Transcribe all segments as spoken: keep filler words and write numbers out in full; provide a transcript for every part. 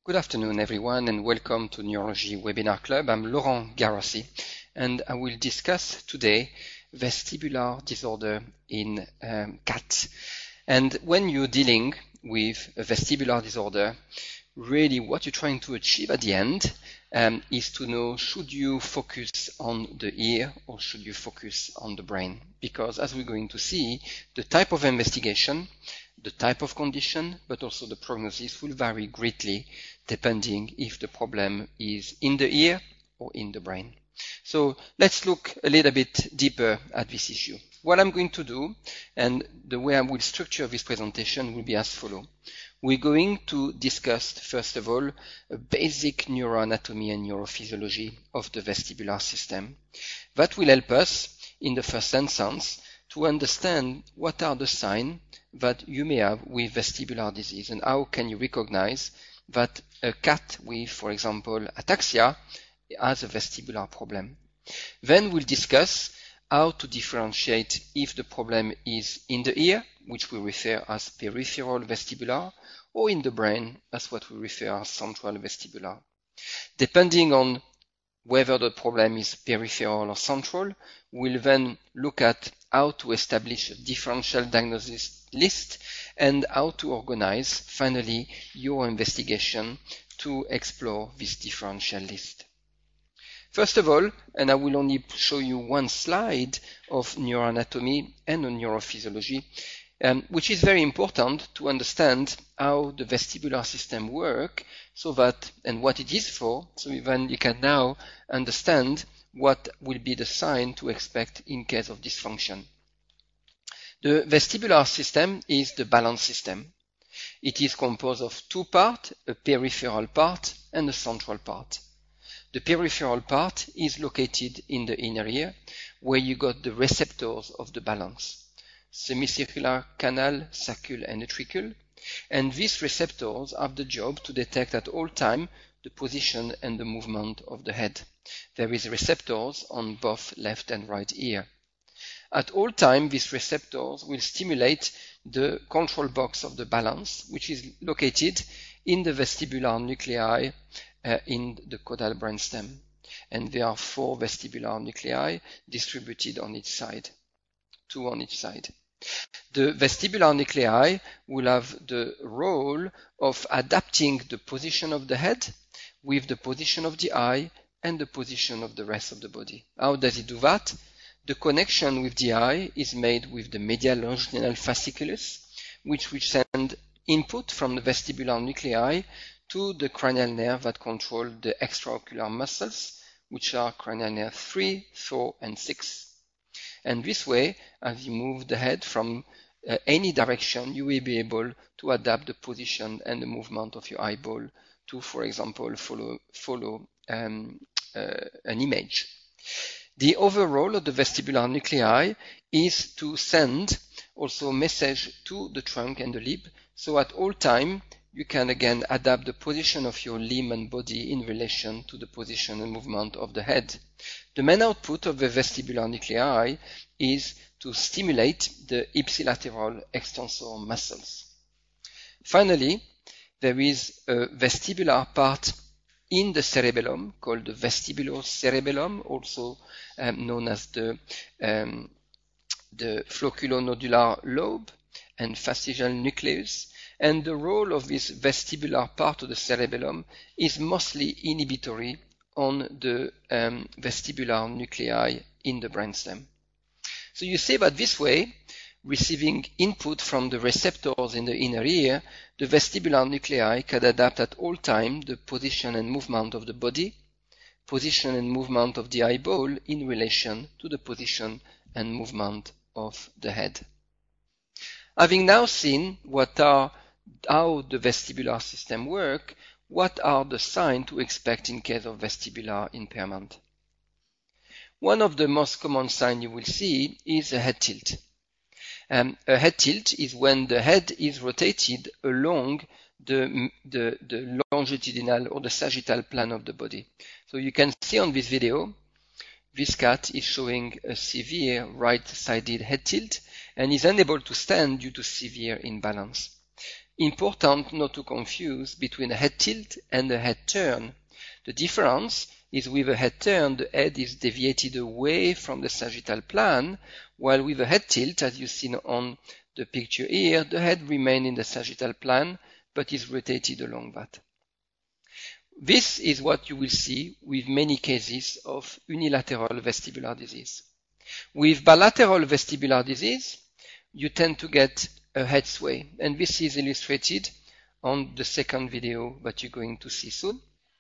Good afternoon, everyone, and welcome to Neurology Webinar Club. I'm Laurent Garossi, and I will discuss today vestibular disorder in um, cats. And when you're dealing with a vestibular disorder, really what you're trying to achieve at the end um, is to know, should you focus on the ear or should you focus on the brain? Because as we're going to see, the type of investigation, the type of condition, but also the prognosis will vary greatly depending if the problem is in the ear or in the brain. So let's look a little bit deeper at this issue. What I'm going to do, and the way I will structure this presentation, will be as follows. We're going to discuss, first of all, a basic neuroanatomy and neurophysiology of the vestibular system. That will help us, in the first instance, to understand what are the signs that you may have with vestibular disease and how can you recognize that a cat with, for example, ataxia has a vestibular problem. Then we'll discuss how to differentiate if the problem is in the ear, which we refer as peripheral vestibular, or in the brain, as what we refer as central vestibular. Depending on whether the problem is peripheral or central, we'll then look at how to establish a differential diagnosis list and how to organize, finally, your investigation to explore this differential list. First of all, and I will only show you one slide of neuroanatomy and neurophysiology, um, which is very important to understand how the vestibular system works, so that, and what it is for, so even you can now understand what will be the sign to expect in case of dysfunction. The vestibular system is the balance system. It is composed of two parts, a peripheral part and a central part. The peripheral part is located in the inner ear, where you got the receptors of the balance, semicircular canal, saccule, and utricle, and these receptors have the job to detect at all time the position and the movement of the head. There is receptors on both left and right ear. At all time, these receptors will stimulate the control box of the balance, which is located in the vestibular nuclei uh, in the caudal brainstem. And there are four vestibular nuclei distributed on each side, two on each side. The vestibular nuclei will have the role of adapting the position of the head with the position of the eye and the position of the rest of the body. How does it do that? The connection with the eye is made with the medial longitudinal fasciculus, which will send input from the vestibular nuclei to the cranial nerve that control the extraocular muscles, which are cranial nerve three, four, and six. And this way, as you move the head from uh, any direction, you will be able to adapt the position and the movement of your eyeball to, for example, follow, follow um, uh, an image. The overall of the vestibular nuclei is to send also a message to the trunk and the lip, so at all time you can again adapt the position of your limb and body in relation to the position and movement of the head. The main output of the vestibular nuclei is to stimulate the ipsilateral extensor muscles. Finally, there is a vestibular part in the cerebellum called the vestibulocerebellum, also um, known as the, um, the flocculonodular lobe and fascial nucleus. And the role of this vestibular part of the cerebellum is mostly inhibitory on the um, vestibular nuclei in the brainstem. So you see that this way, receiving input from the receptors in the inner ear, the vestibular nuclei can adapt at all time the position and movement of the body, position and movement of the eyeball in relation to the position and movement of the head. Having now seen what are, how the vestibular system works, what are the signs to expect in case of vestibular impairment? One of the most common signs you will see is a head tilt. Um, a head tilt is when the head is rotated along the, the, the longitudinal or the sagittal plane of the body. So you can see on this video, this cat is showing a severe right-sided head tilt and is unable to stand due to severe imbalance. Important not to confuse between a head tilt and a head turn. The difference is with a head turn, the head is deviated away from the sagittal plane, while with a head tilt, as you've seen on the picture here, the head remains in the sagittal plane, but is rotated along that. This is what you will see with many cases of unilateral vestibular disease. With bilateral vestibular disease, you tend to get a head sway, and this is illustrated on the second video that you're going to see soon.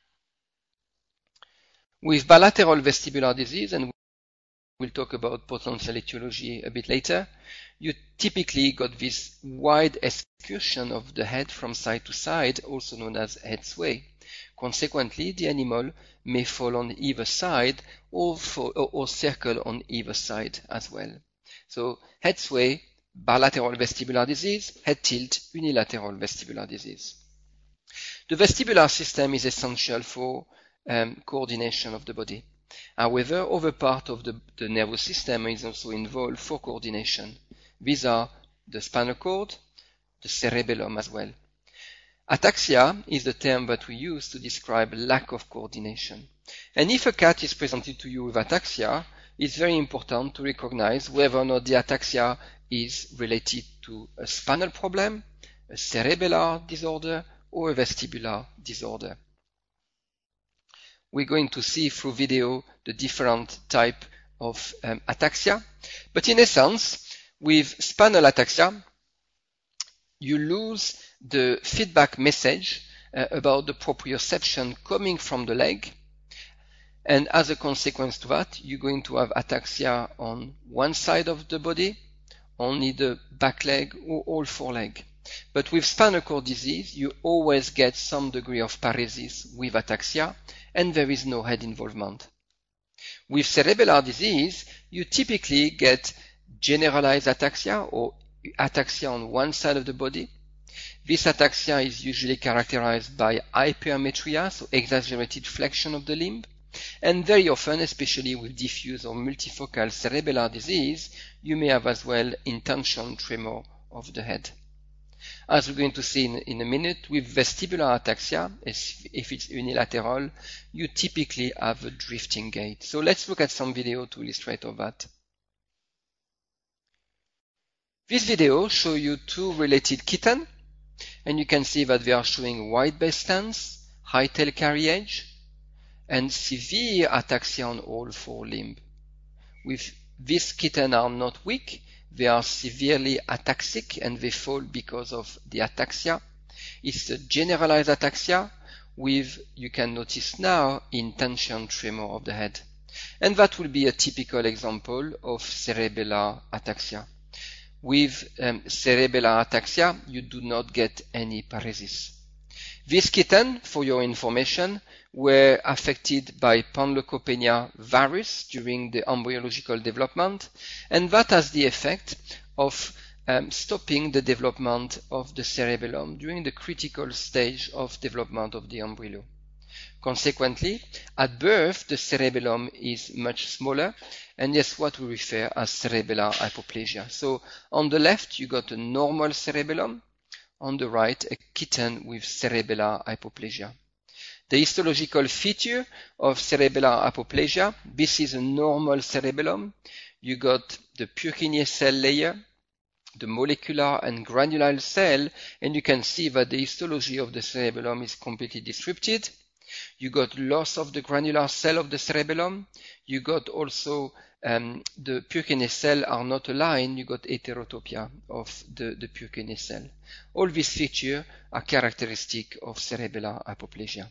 With bilateral vestibular disease, and we'll talk about potential etiology a bit later, you typically got this wide excursion of the head from side to side, also known as head sway. Consequently, the animal may fall on either side or, for, or, or circle on either side as well. So head sway, bilateral vestibular disease, head tilt, unilateral vestibular disease. The vestibular system is essential for um, coordination of the body. However, other part of the, the nervous system is also involved for coordination. These are the spinal cord, the cerebellum as well. Ataxia is the term that we use to describe lack of coordination. And if a cat is presented to you with ataxia, it's very important to recognize whether or not the ataxia is related to a spinal problem, a cerebellar disorder, or a vestibular disorder. We're going to see through video the different type of um, ataxia, but in essence, with spinal ataxia, you lose the feedback message uh, about the proprioception coming from the leg, and as a consequence to that, you're going to have ataxia on one side of the body, only the back leg or all four legs. But with spinal cord disease, you always get some degree of paresis with ataxia, and there is no head involvement. With cerebellar disease, you typically get generalized ataxia or ataxia on one side of the body. This ataxia is usually characterized by hypermetria, so exaggerated flexion of the limb, and very often, especially with diffuse or multifocal cerebellar disease, you may have as well intention tremor of the head. As we're going to see in, in a minute, with vestibular ataxia, if it's unilateral, you typically have a drifting gait. So let's look at some video to illustrate all that. This video shows you two related kittens, and you can see that they are showing wide base stance, high tail carriage, and severe ataxia on all four limbs. With these kittens are not weak, they are severely ataxic and they fall because of the ataxia. It's a generalized ataxia with, you can notice now, intention tremor of the head. And that will be a typical example of cerebellar ataxia. With um, cerebellar ataxia, you do not get any paresis. These kittens, for your information, were affected by Panleucopenia virus during the embryological development, and that has the effect of um, stopping the development of the cerebellum during the critical stage of development of the embryo. Consequently, at birth, the cerebellum is much smaller, and that's what we refer as cerebellar hypoplasia. So on the left, you got a normal cerebellum. On the right, a kitten with cerebellar hypoplasia. The histological feature of cerebellar hypoplasia, this is a normal cerebellum. You got the Purkinje cell layer, the molecular and granular cell, and you can see that the histology of the cerebellum is completely disrupted. You got loss of the granular cell of the cerebellum. You got also um, the Purkinje cell are not aligned. You got heterotopia of the, the Purkinje cell. All these features are characteristic of cerebellar hypoplasia.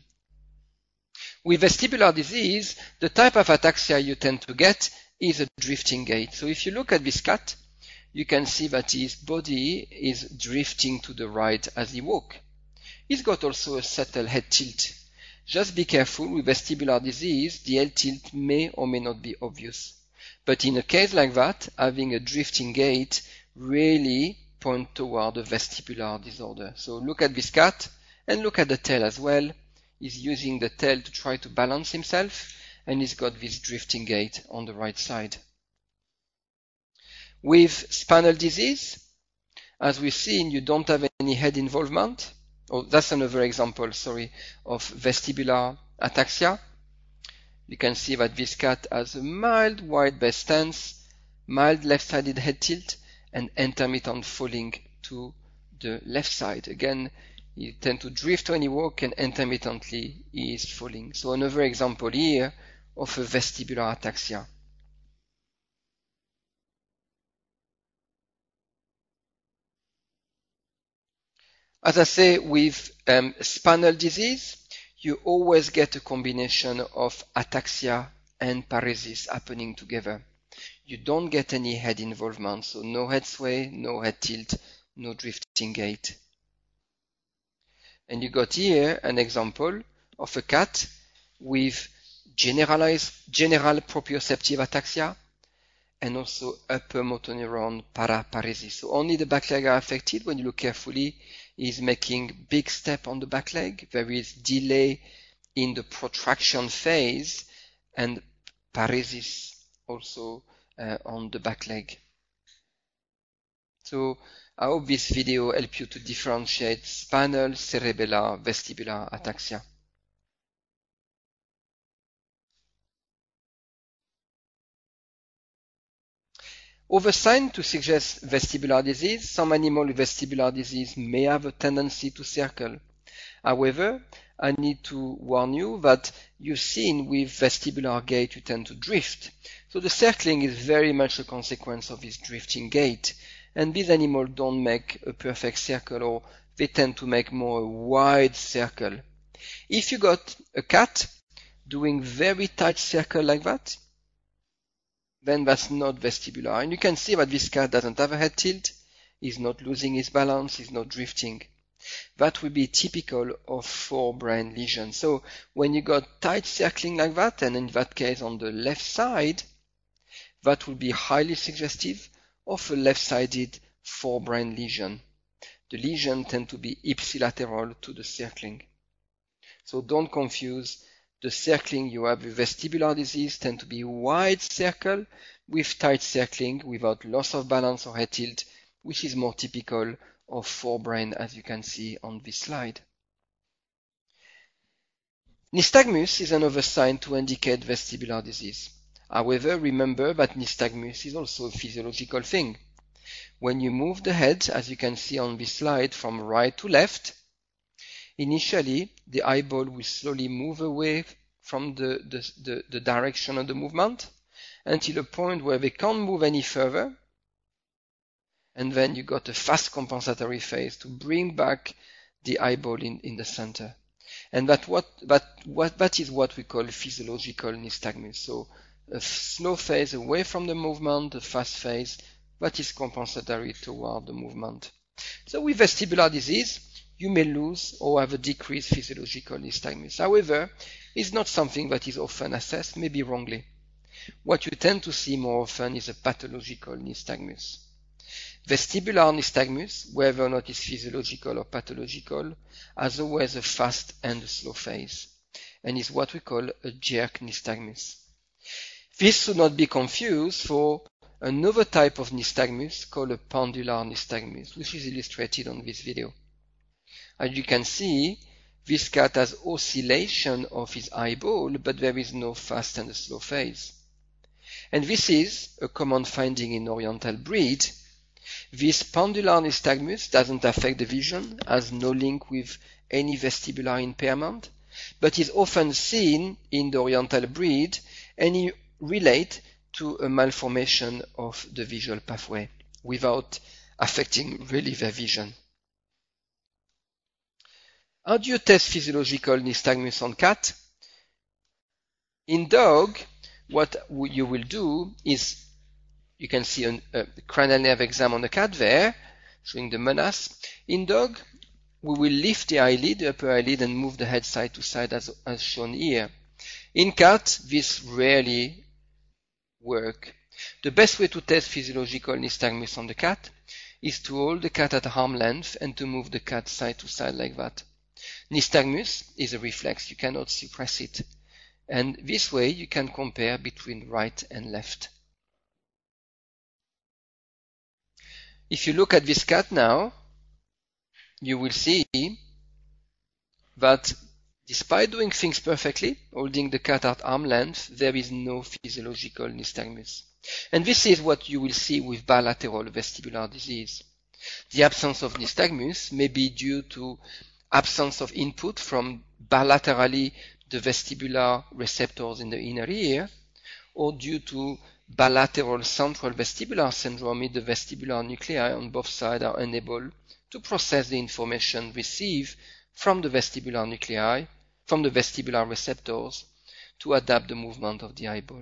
With vestibular disease, the type of ataxia you tend to get is a drifting gait. So if you look at this cat, you can see that his body is drifting to the right as he walks. He's got also a subtle head tilt. Just be careful with vestibular disease, the head tilt may or may not be obvious. But in a case like that, having a drifting gait really points toward a vestibular disorder. So look at this cat and look at the tail as well. He's using the tail to try to balance himself, and he's got this drifting gait on the right side. With spinal disease, as we've seen, you don't have any head involvement. Oh, that's another example, sorry, of vestibular ataxia. You can see that this cat has a mild wide base stance, mild left-sided head tilt, and intermittent falling to the left side. Again, you tend to drift when you walk, and intermittently he is falling. So another example here of a vestibular ataxia. As I say, with um, spinal disease, you always get a combination of ataxia and paresis happening together. You don't get any head involvement, so no head sway, no head tilt, no drifting gait. And you got here an example of a cat with generalized general proprioceptive ataxia and also upper motor neuron paraparesis. So only the back leg are affected. When you look carefully, he's making big step on the back leg. There is delay in the protraction phase and paresis also uh, on the back leg. So I hope this video helped you to differentiate spinal, cerebellar, vestibular ataxia. Other signs to suggest vestibular disease. Some animal with vestibular disease may have a tendency to circle. However, I need to warn you that you've seen with vestibular gait you tend to drift. So the circling is very much a consequence of this drifting gait. And these animals don't make a perfect circle, or they tend to make more a wide circle. If you got a cat doing very tight circle like that, then that's not vestibular. And you can see that this cat doesn't have a head tilt, he's not losing his balance, he's not drifting. That would be typical of forebrain lesion. So when you got tight circling like that, and in that case on the left side, that would be highly suggestive of a left-sided forebrain lesion. The lesion tend to be ipsilateral to the circling. So don't confuse the circling you have with vestibular disease tend to be wide circle with tight circling without loss of balance or head tilt, which is more typical of forebrain as you can see on this slide. Nystagmus is another sign to indicate vestibular disease. However, remember that nystagmus is also a physiological thing. When you move the head, as you can see on this slide, from right to left, initially the eyeball will slowly move away from the, the, the, the direction of the movement until a point where they can't move any further, and then you got a fast compensatory phase to bring back the eyeball in, in the center. And that what that what that is what we call physiological nystagmus. So a slow phase away from the movement, a fast phase that is compensatory toward the movement. So with vestibular disease, you may lose or have a decreased physiological nystagmus. However, it's not something that is often assessed, maybe wrongly. What you tend to see more often is a pathological nystagmus. Vestibular nystagmus, whether or not it's physiological or pathological, has always a fast and a slow phase, and is what we call a jerk nystagmus. This should not be confused for another type of nystagmus called a pendular nystagmus, which is illustrated on this video. As you can see, this cat has oscillation of his eyeball, but there is no fast and a slow phase. And this is a common finding in Oriental breed. This pendular nystagmus doesn't affect the vision, has no link with any vestibular impairment, but is often seen in the Oriental breed and relate to a malformation of the visual pathway without affecting really their vision. How do you test physiological nystagmus on cat? In dog, what you will do is, you can see a, a cranial nerve exam on the cat there, showing the menace. In dog, we will lift the eyelid, the upper eyelid, and move the head side to side as, as shown here. In cat, this rarely works. The best way to test physiological nystagmus on the cat is to hold the cat at arm length and to move the cat side to side like that. Nystagmus is a reflex, you cannot suppress it. And this way you can compare between right and left. If you look at this cat now, you will see that despite doing things perfectly, holding the cat at arm length, there is no physiological nystagmus. And this is what you will see with bilateral vestibular disease. The absence of nystagmus may be due to absence of input from bilaterally the vestibular receptors in the inner ear, or due to bilateral central vestibular syndrome in the vestibular nuclei on both sides are unable to process the information received from the vestibular nuclei, from the vestibular receptors, to adapt the movement of the eyeball.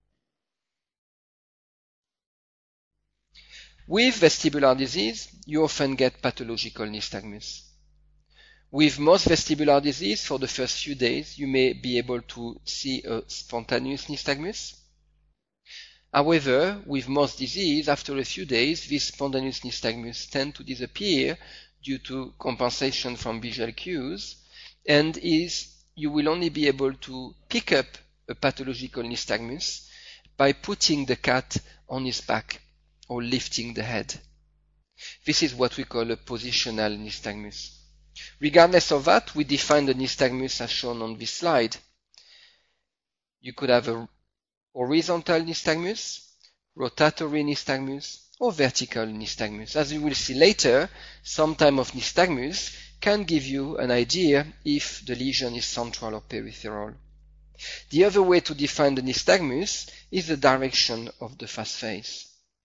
With vestibular disease, you often get pathological nystagmus. With most vestibular disease, for the first few days, you may be able to see a spontaneous nystagmus. However, with most disease, after a few days, these spontaneous nystagmus tend to disappear due to compensation from visual cues, and is you will only be able to pick up a pathological nystagmus by putting the cat on his back or lifting the head. This is what we call a positional nystagmus. Regardless of that, we define the nystagmus as shown on this slide. You could have a horizontal nystagmus, rotatory nystagmus, or vertical nystagmus. As you will see later, some type of nystagmus can give you an idea if the lesion is central or peripheral. The other way to define the nystagmus is the direction of the fast face.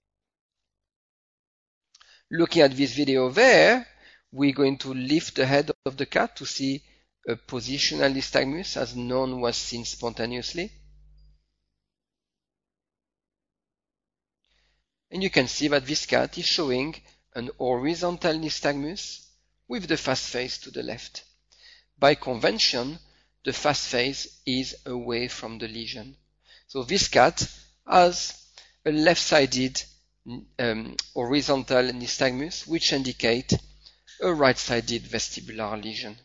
Looking at this video there, we're going to lift the head of the cat to see a positional nystagmus as none was seen spontaneously. And you can see that this cat is showing an horizontal nystagmus with the fast face to the left. By convention, the fast face is away from the lesion. So this cat has a left-sided um, horizontal nystagmus, which indicate a right-sided vestibular lesion.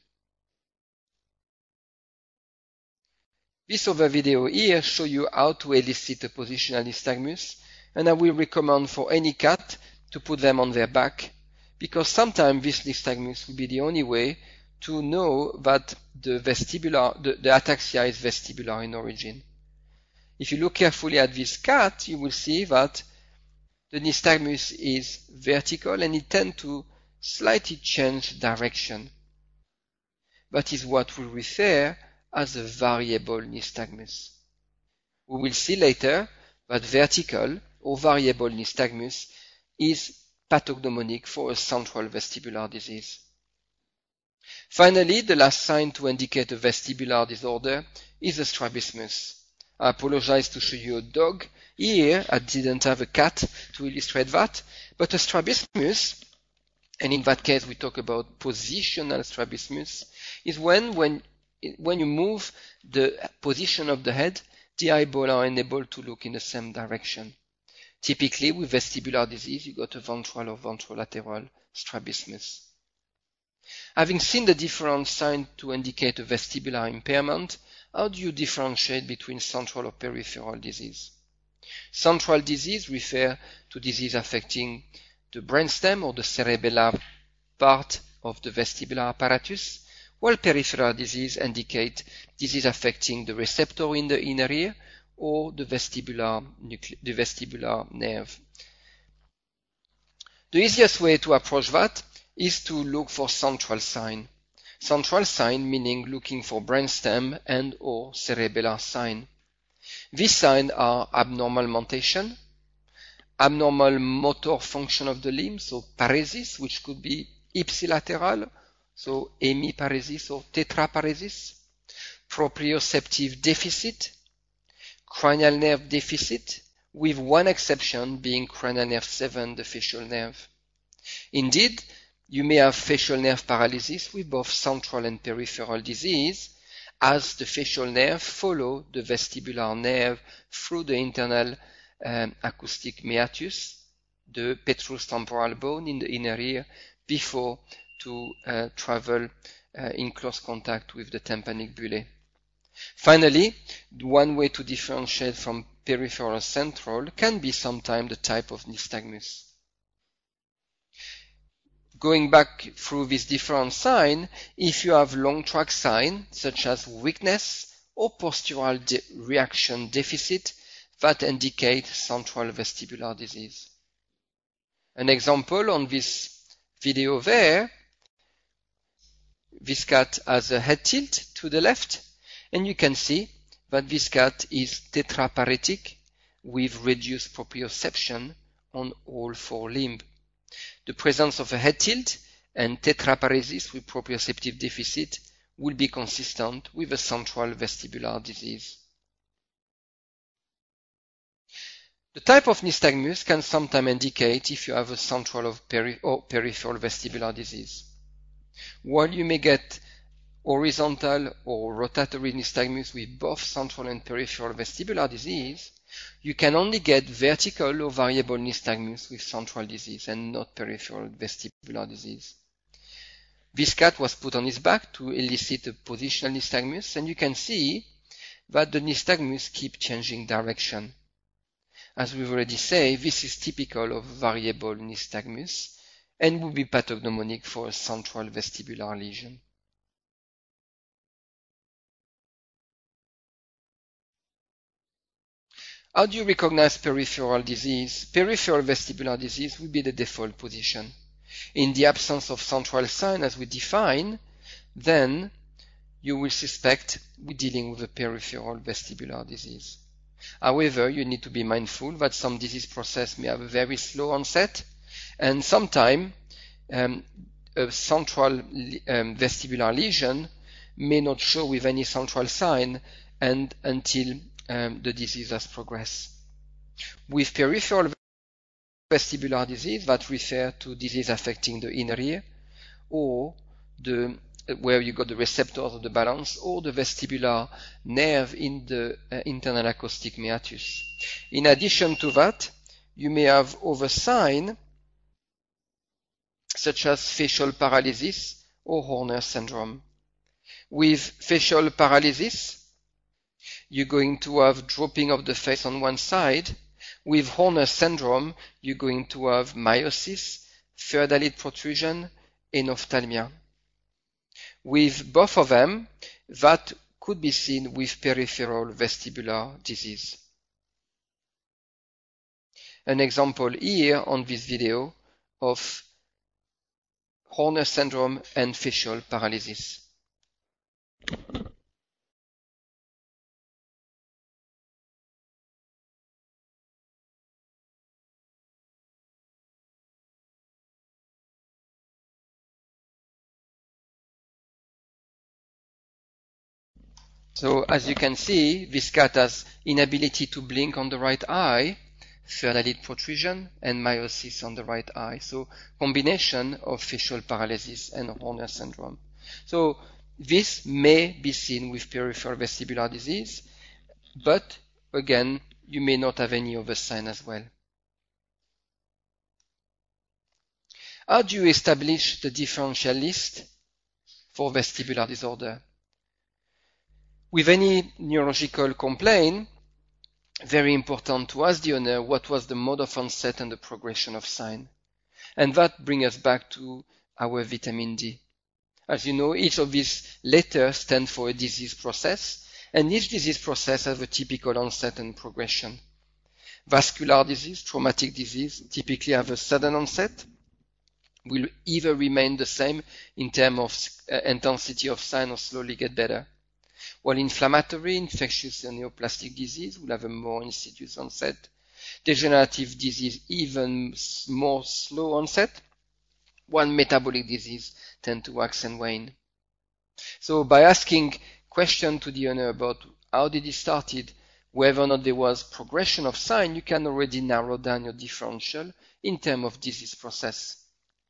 This other video here shows you how to elicit a positional nystagmus, and I will recommend for any cat to put them on their back, because sometimes this nystagmus will be the only way to know that the vestibular, the, the ataxia is vestibular in origin. If you look carefully at this cat, you will see that the nystagmus is vertical and it tends to slightly change direction. That is what we refer as a variable nystagmus. We will see later that vertical or variable nystagmus is pathognomonic for a central vestibular disease. Finally, the last sign to indicate a vestibular disorder is a strabismus. I apologize to show you a dog. Here, I didn't have a cat to illustrate that, but a strabismus, and in that case we talk about positional strabismus, is when, when, when you move the position of the head, the eyeball are unable to look in the same direction. Typically, with vestibular disease, you got a ventral or ventrolateral strabismus. Having seen the different signs to indicate a vestibular impairment, how do you differentiate between central or peripheral disease? Central disease refers to disease affecting the brainstem or the cerebellar part of the vestibular apparatus, while peripheral disease indicate disease affecting the receptor in the inner ear or the vestibular, the vestibular nerve. The easiest way to approach that is to look for central sign. Central sign meaning looking for brainstem and or cerebellar sign. These signs are abnormal mentation, abnormal motor function of the limb, so paresis, which could be ipsilateral, so hemiparesis or tetraparesis, proprioceptive deficit, cranial nerve deficit, with one exception being cranial nerve seven, the facial nerve. Indeed, you may have facial nerve paralysis with both central and peripheral disease, as the facial nerve follow the vestibular nerve through the internal um, acoustic meatus, the petrous temporal bone in the inner ear, before to uh, travel uh, in close contact with the tympanic bullae. Finally, one way to differentiate from peripheral or central can be sometimes the type of nystagmus. going back through these different signs, if you have long track signs such as weakness or postural de reaction deficit, that indicate central vestibular disease. An example on this video there, this cat has a head tilt to the left, and you can see that this cat is tetraparetic with reduced proprioception on all four limbs. The presence of a head tilt and tetraparesis with proprioceptive deficit will be consistent with a central vestibular disease. The type of nystagmus can sometimes indicate if you have a central or, peri or peripheral vestibular disease. While you may get horizontal or rotatory nystagmus with both central and peripheral vestibular disease, you can only get vertical or variable nystagmus with central disease and not peripheral vestibular disease. This cat was put on his back to elicit a positional nystagmus, and you can see that the nystagmus keep changing direction. As we've already said, this is typical of variable nystagmus and would be pathognomonic for a central vestibular lesion. How do you recognize peripheral disease? Peripheral vestibular disease will be the default position. In the absence of central sign as we define, then you will suspect we're dealing with a peripheral vestibular disease. However, you need to be mindful that some disease process may have a very slow onset, and sometimes um, a central um, vestibular lesion may not show with any central sign and until um, the disease has progressed. With peripheral vestibular disease, that refer to disease affecting the inner ear, or the where you got the receptors of the balance, or the vestibular nerve in the uh, internal acoustic meatus. In addition to that, you may have other signs such as facial paralysis or Horner syndrome. With facial paralysis, you're going to have drooping of the face on one side. With Horner syndrome, you're going to have miosis, third eyelid protrusion, and ophthalmia. With both of them, that could be seen with peripheral vestibular disease. An example here on this video of Horner syndrome and facial paralysis. So as you can see, this cat has inability to blink on the right eye, third eyelid protrusion, and miosis on the right eye. So combination of facial paralysis and Horner syndrome. So this may be seen with peripheral vestibular disease, but again, you may not have any other sign as well. How do you establish the differential list for vestibular disorder? With any neurological complaint, very important to ask the owner what was the mode of onset and the progression of sign. And that brings us back to our vitamin D. As you know, each of these letters stand for a disease process, and each disease process has a typical onset and progression. Vascular disease, traumatic disease, typically have a sudden onset, will either remain the same in terms of uh, intensity of sign or slowly get better. While inflammatory, infectious, and neoplastic disease will have a more insidious onset. Degenerative disease, even more slow onset, while metabolic disease tend to wax and wane. So by asking questions to the owner about how did he started, whether or not there was progression of sign, you can already narrow down your differential in terms of disease process.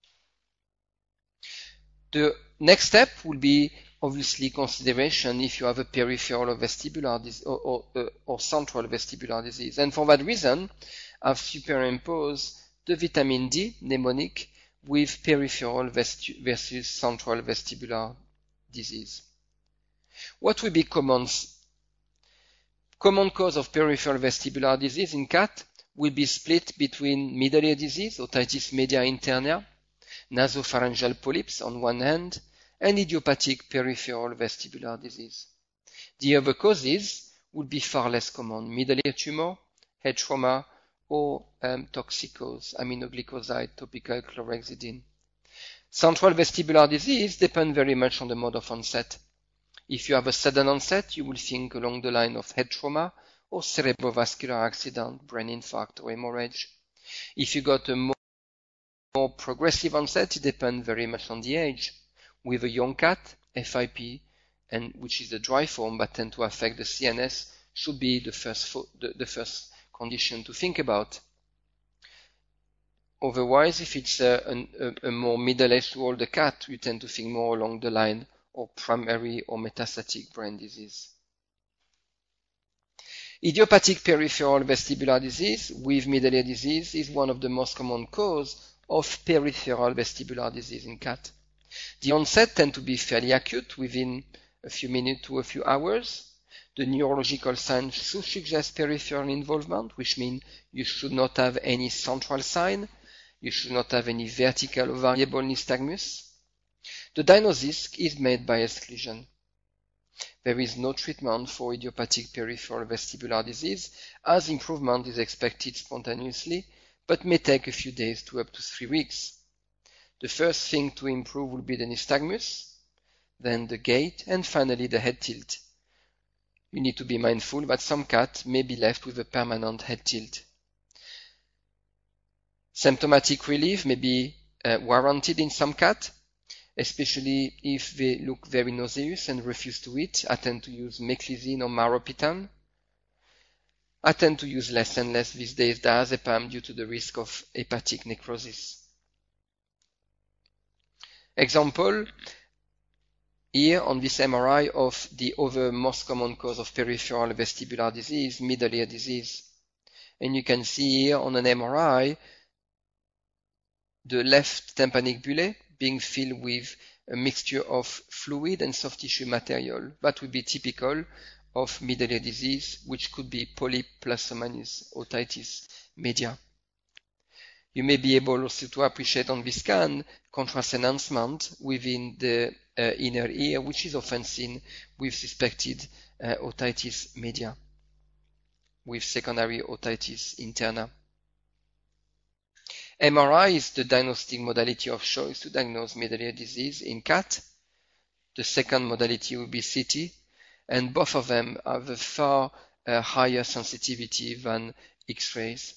The next step will be obviously consideration if you have a peripheral or vestibular disease or, or, uh, or central vestibular disease. And for that reason, I've superimposed the vitamin D mnemonic with peripheral versus central vestibular disease. What will be common? Common cause of peripheral vestibular disease in cat will be split between middle ear disease, otitis media interna, nasopharyngeal polyps on one hand, and idiopathic peripheral vestibular disease. The other causes would be far less common: middle ear tumor, head trauma, or um, toxicose, aminoglycoside, topical chlorhexidine. Central vestibular disease depends very much on the mode of onset. If you have a sudden onset, you will think along the line of head trauma or cerebrovascular accident, brain infarct, or hemorrhage. If you got a more, more progressive onset, it depends very much on the age. With a young cat, F I P, and which is the dry form but tend to affect the C N S, should be the first, the, the first condition to think about. Otherwise, if it's a, a, a more middle-aged to older cat, you tend to think more along the line of primary or metastatic brain disease. Idiopathic peripheral vestibular disease with middle ear disease is one of the most common causes of peripheral vestibular disease in cats. The onset tends to be fairly acute, within a few minutes to a few hours. The neurological signs should suggest peripheral involvement, which means you should not have any central sign. You should not have any vertical or variable nystagmus. The diagnosis is made by exclusion. There is no treatment for idiopathic peripheral vestibular disease, as improvement is expected spontaneously, but may take a few days to up to three weeks. The first thing to improve will be the nystagmus, then the gait, and finally the head tilt. You need to be mindful that some cats may be left with a permanent head tilt. Symptomatic relief may be uh, warranted in some cats, especially if they look very nauseous and refuse to eat. I tend to use meclizine or maropitam. I tend to use less and less these days diazepam due to the risk of hepatic necrosis. Example here on this M R I of the other most common cause of peripheral vestibular disease, middle ear disease. And you can see here on an M R I the left tympanic bulle being filled with a mixture of fluid and soft tissue material. That would be typical of middle ear disease, which could be polyp plus minus otitis media. You may be able also to appreciate on this scan contrast enhancement within the uh, inner ear, which is often seen with suspected uh, otitis media, with secondary otitis interna. M R I is the diagnostic modality of choice to diagnose middle ear disease in cat. The second modality will be C T, and both of them have a far uh, higher sensitivity than X-rays.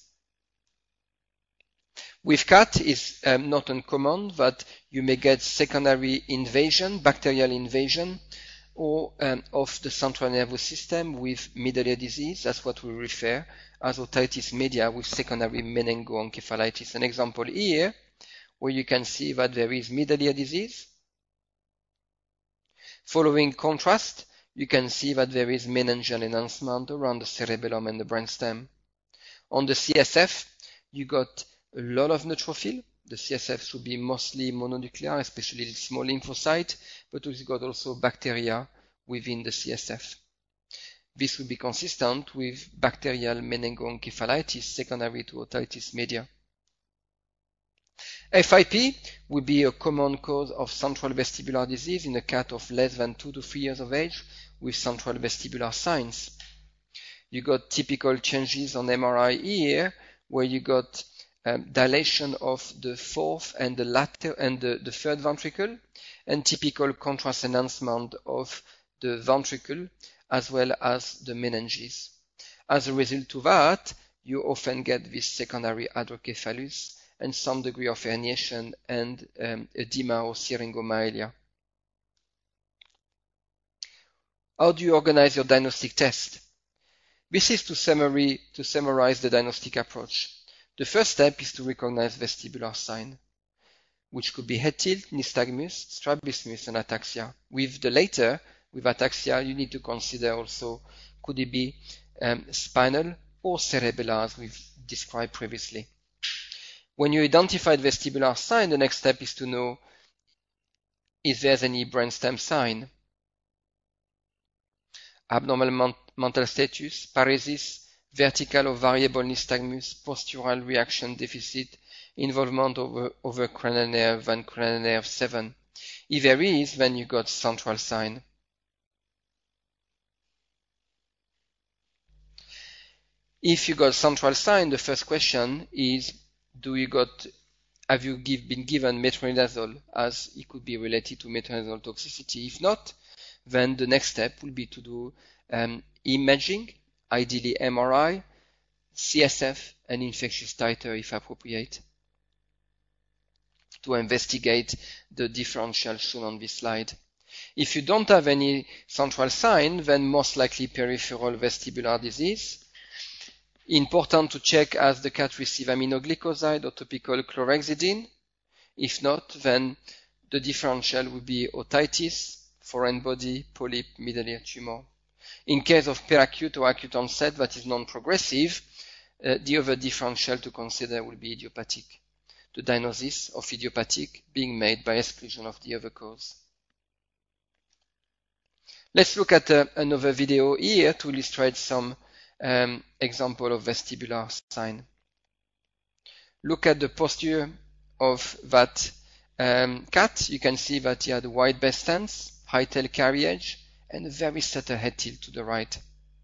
With cat, it's um, not uncommon that you may get secondary invasion, bacterial invasion, or um, of the central nervous system with middle ear disease. That's what we refer as otitis media with secondary meningoencephalitis. An example here, where you can see that there is middle ear disease. Following contrast, you can see that there is meningeal enhancement around the cerebellum and the brainstem. On the C S F, you got a lot of neutrophil. The C S F should be mostly mononuclear, especially small lymphocyte, but we've got also bacteria within the C S F. This would be consistent with bacterial meningoencephalitis secondary to otitis media. F I P would be a common cause of central vestibular disease in a cat of less than two to three years of age with central vestibular signs. You got typical changes on M R I here, where you got um, dilation of the fourth and the latter and the, the third ventricle, and typical contrast enhancement of the ventricle as well as the meninges. As a result of that, you often get this secondary hydrocephalus and some degree of herniation and um, edema or syringomyelia. How do you organize your diagnostic test? This is to, summary, to summarize the diagnostic approach. The first step is to recognize vestibular sign, which could be head tilt, nystagmus, strabismus, and ataxia. With the latter, with ataxia, you need to consider also, could it be um, spinal or cerebellar, as we've described previously. When you identify the vestibular sign, the next step is to know if there's any brainstem sign. Abnormal mental status, paresis, vertical or variable nystagmus, postural reaction deficit, involvement over, over cranial nerve and cranial nerve seven? If there is, then you got central sign. If you got central sign, the first question is, do you got, have you give, been given metronidazole, as it could be related to metronidazole toxicity? If not, then the next step will be to do um, imaging, ideally M R I, C S F, and infectious titer if appropriate, to investigate the differential shown on this slide. If you don't have any central sign, then most likely peripheral vestibular disease. Important to check as the cat receive aminoglycoside or topical chlorhexidine. If not, then the differential would be otitis, foreign body, polyp, middle ear tumor. In case of peracute or acute onset that is non-progressive, uh, the other differential to consider will be idiopathic. The diagnosis of idiopathic being made by exclusion of the other cause. Let's look at uh, another video here to illustrate some um, example of vestibular sign. Look at the posture of that um, cat. You can see that he had a wide best stance, high tail carriage, and a very subtle head tilt to the right.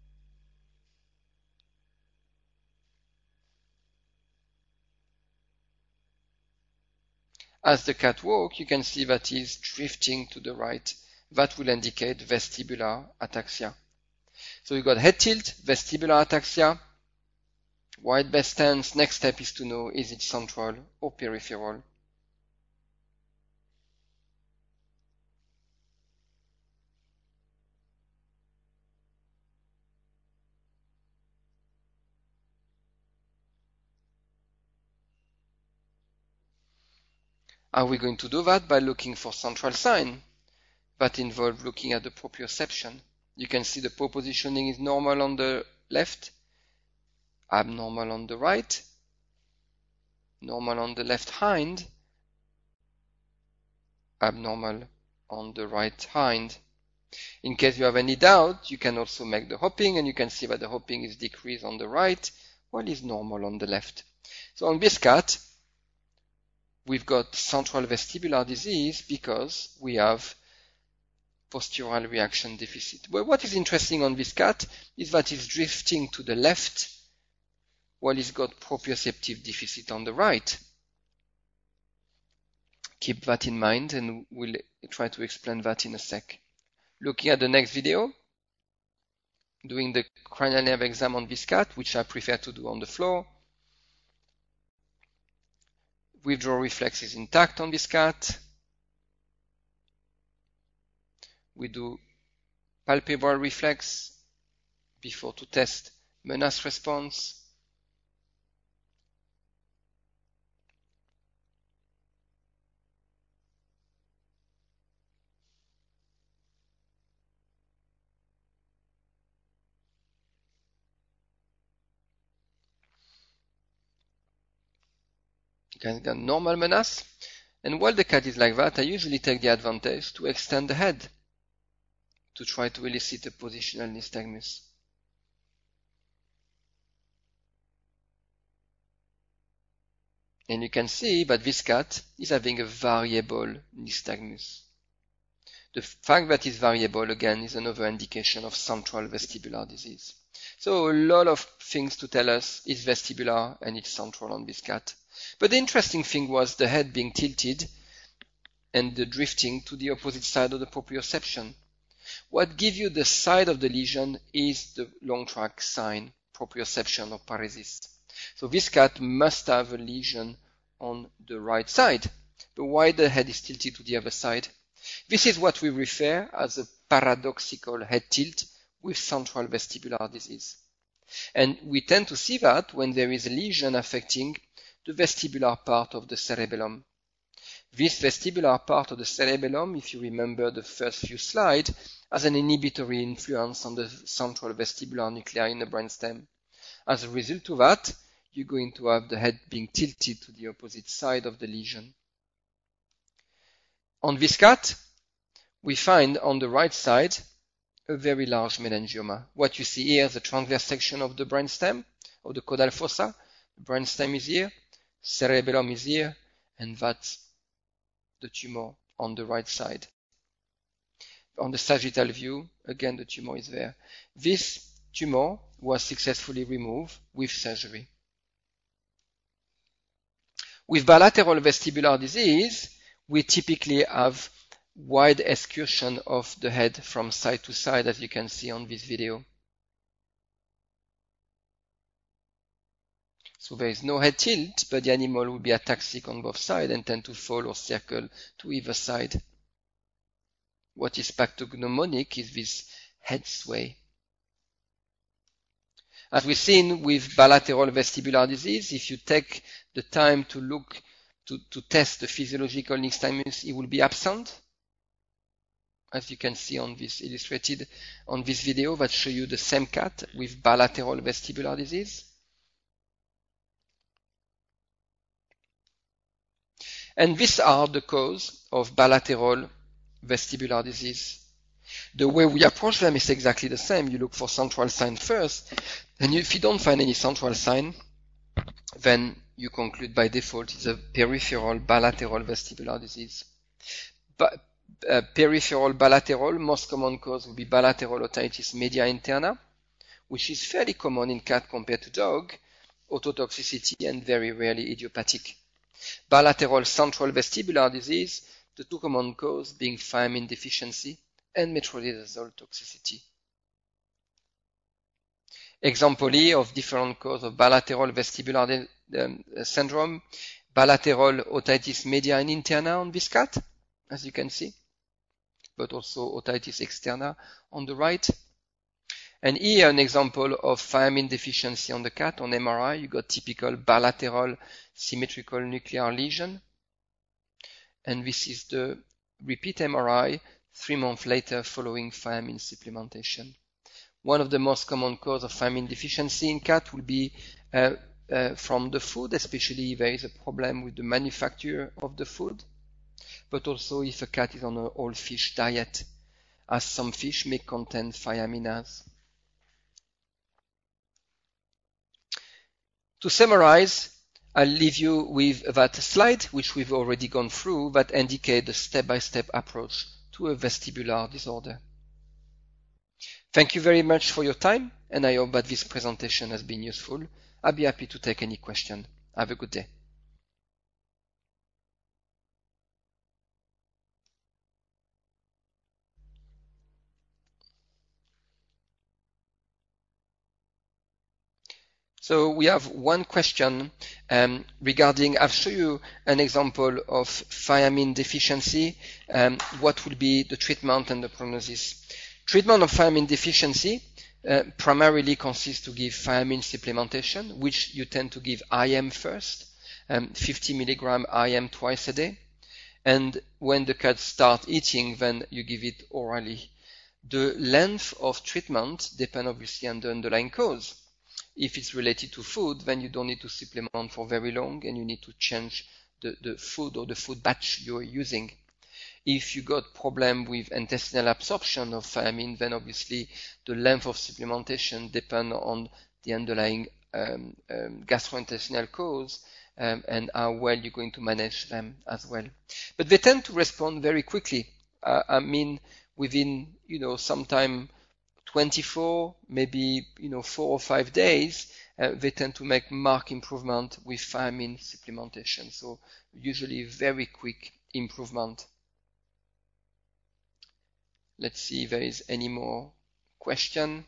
As the cat walks, you can see that he is drifting to the right. That will indicate vestibular ataxia. So you got head tilt, vestibular ataxia, wide best stance. Next step is to know, is it central or peripheral? Are we going to do that by looking for central sign? That involves looking at the proprioception. You can see the propositioning is normal on the left, abnormal on the right, normal on the left hind, abnormal on the right hind. In case you have any doubt, you can also make the hopping, and you can see that the hopping is decreased on the right, while it's normal on the left. So on this cat, we've got central vestibular disease because we have postural reaction deficit. Well, what is interesting on this cat is that it's drifting to the left while it's got proprioceptive deficit on the right. Keep that in mind, and we'll try to explain that in a sec. Looking at the next video, doing the cranial nerve exam on this cat, which I prefer to do on the floor. Withdrawal reflex is intact on this cat. We do palpebral reflex before to test menace response. You can get normal menace. And while the cat is like that, I usually take the advantage to extend the head to try to elicit a positional nystagmus. And you can see that this cat is having a variable nystagmus. The fact that it's variable, again, is another indication of central vestibular disease. So a lot of things to tell us it's vestibular and it's central on this cat. But the interesting thing was the head being tilted and the drifting to the opposite side of the proprioception. What gives you the side of the lesion is the long track sign, proprioception or paresis. So this cat must have a lesion on the right side. But why the head is tilted to the other side? This is what we refer as a paradoxical head tilt with central vestibular disease. And we tend to see that when there is a lesion affecting the vestibular part of the cerebellum. This vestibular part of the cerebellum, if you remember the first few slides, has an inhibitory influence on the central vestibular nuclei in the brainstem. As a result of that, you're going to have the head being tilted to the opposite side of the lesion. On this cat, we find on the right side a very large meningioma. What you see here is the transverse section of the brainstem, of the caudal fossa. The brainstem is here. cerebellum is here, and that's the tumor on the right side. On the sagittal view, again, the tumor is there. This tumor was successfully removed with surgery. With bilateral vestibular disease, we typically have wide excursion of the head from side to side, as you can see on this video. So there is no head tilt, but the animal will be ataxic on both sides and tend to fall or circle to either side. What is pathognomonic is this head sway. As we've seen with bilateral vestibular disease, if you take the time to look to, to test the physiological nystagmus, it will be absent. As you can see on this illustrated on this video that show you the same cat with bilateral vestibular disease. And these are the cause of bilateral vestibular disease. The way we approach them is exactly the same. You look for central sign first, and if you don't find any central sign, then you conclude by default it's a peripheral bilateral vestibular disease. But, uh, peripheral bilateral, most common cause will be bilateral otitis media interna, which is fairly common in cat compared to dog, ototoxicity, and very rarely idiopathic. Bilateral central vestibular disease, the two common causes being thiamine deficiency and metronidazole toxicity. Example here of different causes of bilateral vestibular um, syndrome, bilateral otitis media and interna on this cat, as you can see, but also otitis externa on the right. And here an example of thiamine deficiency on the cat on M R I. You got typical bilateral symmetrical nuclear lesion. And this is the repeat M R I three months later following thiamine supplementation. One of the most common causes of thiamine deficiency in cat will be uh, uh, from the food, especially if there is a problem with the manufacture of the food, but also if a cat is on an all fish diet, as some fish may contain thiaminase. To summarize, I'll leave you with that slide, which we've already gone through, that indicate the step-by-step approach to a vestibular disorder. Thank you very much for your time, and I hope that this presentation has been useful. I'll be happy to take any question. Have a good day. So we have one question um, regarding, I've shown you an example of thiamine deficiency. Um, what will be the treatment and the prognosis? Treatment of thiamine deficiency uh, primarily consists to give thiamine supplementation, which you tend to give I M first, um, fifty milligram I M twice a day. And when the cat starts eating, then you give it orally. The length of treatment depends obviously on the underlying cause. If it's related to food, then you don't need to supplement for very long and you need to change the, the food or the food batch you're using. If you got problem with intestinal absorption of thiamine, then obviously the length of supplementation depends on the underlying um, um, gastrointestinal cause um, and how well you're going to manage them as well. But they tend to respond very quickly. Uh, I mean, within, you know, sometime twenty-four, maybe, you know, four or five days, uh, they tend to make marked improvement with thiamine supplementation. So usually very quick improvement. Let's see if there is any more question.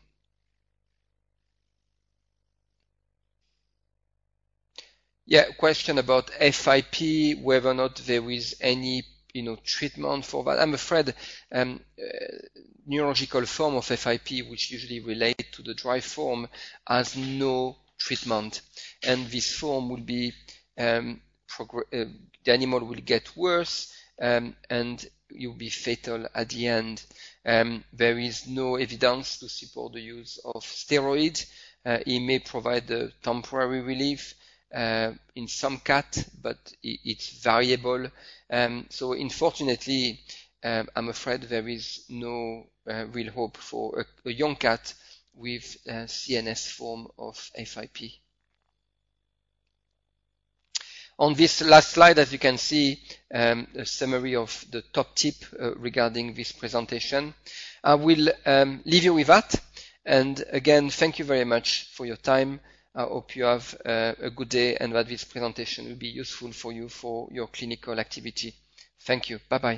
Yeah, question about F I P, whether or not there is any, you know, treatment for that. I'm afraid um, uh, neurological form of F I P, which usually relate to the dry form, has no treatment, and this form will be um, uh, the animal will get worse um, and it will be fatal at the end. Um, there is no evidence to support the use of steroids. Uh, it may provide a temporary relief uh, in some cat, but it, it's variable. Um, so unfortunately, um, I'm afraid there is no uh, real hope for a, a young cat with a C N S form of F I P. On this last slide, as you can see, um, a summary of the top tip uh, regarding this presentation. I will um, leave you with that. And again, thank you very much for your time. I hope you have uh, a good day and that this presentation will be useful for you for your clinical activity. Thank you. Bye-bye.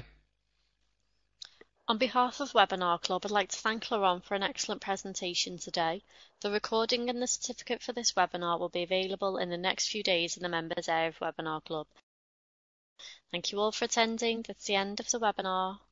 On behalf of Webinar Club, I'd like to thank Laurent for an excellent presentation today. The recording and the certificate for this webinar will be available in the next few days in the members area of Webinar Club. Thank you all for attending. That's the end of the webinar.